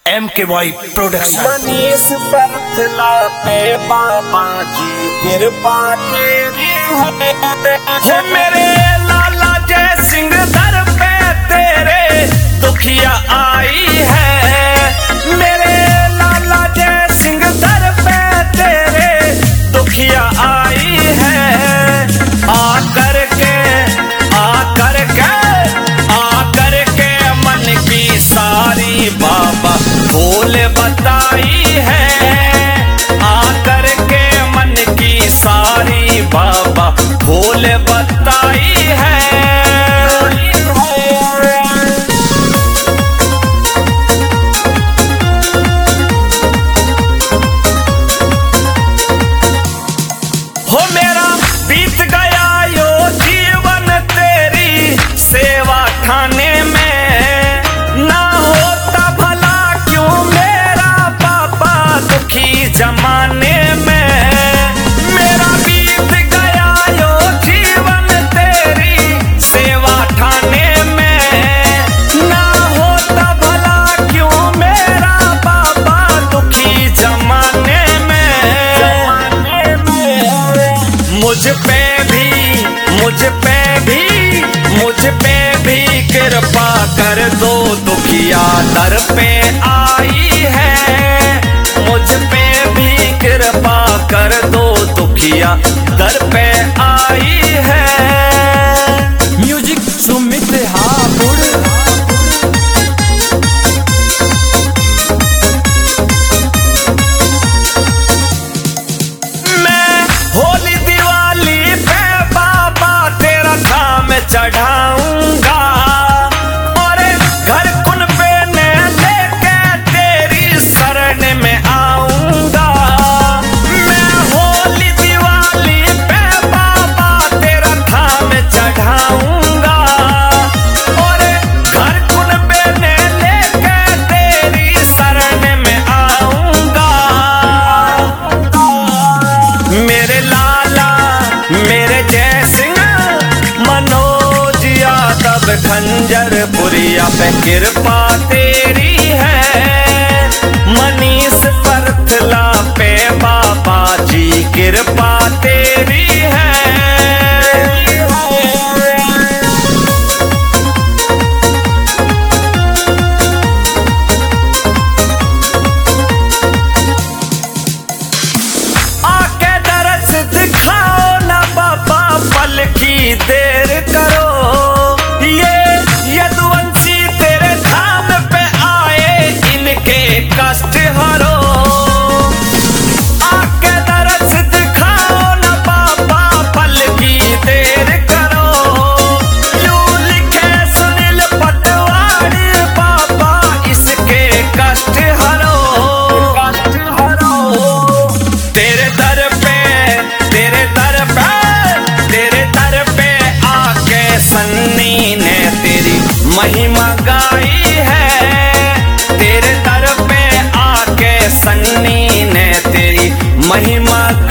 MKY production. Manish Parthala पे बाबा जी कृपा तेरी है। मेरे लाला जय सिंह दर पे तेरे दुखिया आई है। मेरे लाला जय सिंह दर पे तेरे दुखिया आई है। आकर के मन की सारी बाबा बोल बताई है। आकर के मन की सारी बाबा बोल बताई है। हो मेरा बीत गया यो जीवन तेरी सेवा खाने में। ना होता भला क्यों मेरा पापा दुखी जमाने में। मेरा बीत गया यो जीवन तेरी सेवा खाने में। ना होता भला क्यों मेरा पापा दुखी जमाने में। मुझ पे भी कृपा कर दो दुखिया दर पे आई है। मुझ पे भी कृपा कर दो दुखिया दर पे आई है। म्यूजिक सुमित हापुड़। होली दिवाली पे बाबा तेरा धाम चढ़ाऊंगा। और घर कुन पे ने लेके तेरी शरण में आऊंगा। मैं होली दिवाली पे बाबा तेरा धाम चढ़ाऊंगा। और घर कुन पे ने लेके तेरी शरण में आऊंगा। मेरे लाला मेरे जय सिंह मनोज यादव खंजरपुरिया पे कृपा तेरी है। मनीष परथला पे बाबा जी कृपा तेरी है। आके दरस दिखाओ ना बाबा पल की देर करो। ये यदुवंशी तेरे धाम पे आए इनके कष्ट हरो। आके दरस दिखाओ ना बाबा पल की देर करो। यूं लिखे सुनील पटवारी बाबा इसके कष्ट हरो। तेरे दर पे आके सन्नी ने तेरी महिमा गाई है। तेरे दर पे आके सन्नी ने तेरी महिमा